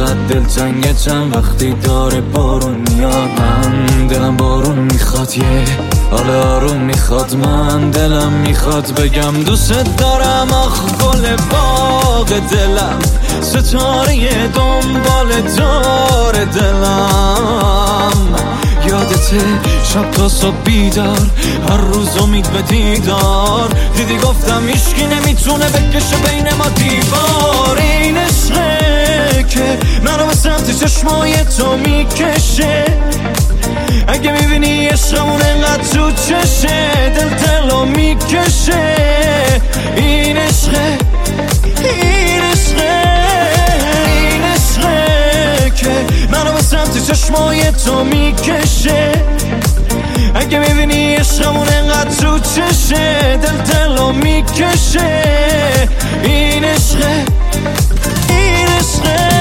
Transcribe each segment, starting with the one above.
چقدر دلتنگتم وقتی داره بارون میاد. من دلم بارون میخواد، یه حال آروم میخواد. من دلم میخواد بگم دوست دارم. آخ گل باغ دلم، ستاره دنبال دار دلم. یادته شب تا صبح بیدار، هر روز امید به دیدار. دیدی گفتم هیچکی نمیتونه بکشه بین ما دیوار. این عشقه که منو به سمت چشمای تو میکشه. اگه میبینی عشقمون انقدر تو چشه، دلو میکشه. این عشقه، این عشقه، این عشقه که منو به سمت چشمای تو میکشه. اگه میبینی عشقمون انقدر تو چشه، دلو میکشه. این عشقه، این عشقه.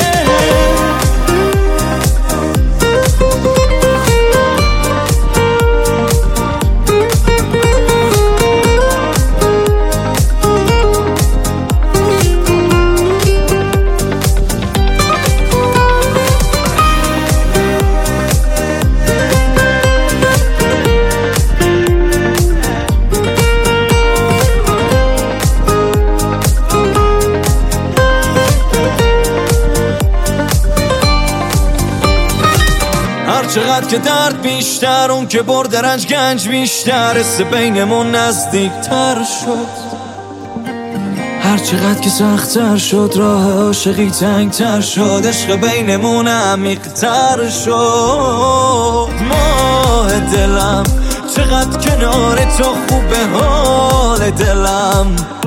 هر چقدر که درد بیشتر، اون که برد رنج گنج بیشتر. حس بینمون نزدیکتر شد. هر چقدر که سخت‌تر شد، راه عاشقی تنگتر شد. عشق بینمون عمیق‌تر شد. ماه دلم چقدر کنار تو خوبه حال دلم.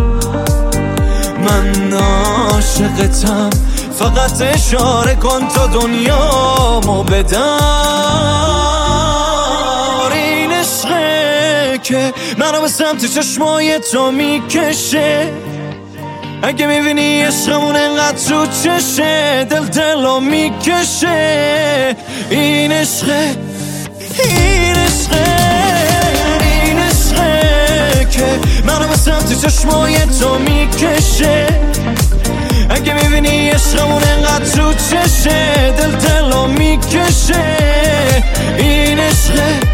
من عاشقتم، فقط اشاره کن تا دنیامو بدار. این عشقه که منو به سمت چشمای تو میکشه. اگه میبینی عشقمون انقدر تو چشه، دلو میکشه. این عشقه، این عشقه، این عشقه که منو به سمت چشمای تو میکشه. اگه میبینی عشقمون انقدر تو چشه، دلو میکشه. این عشقه.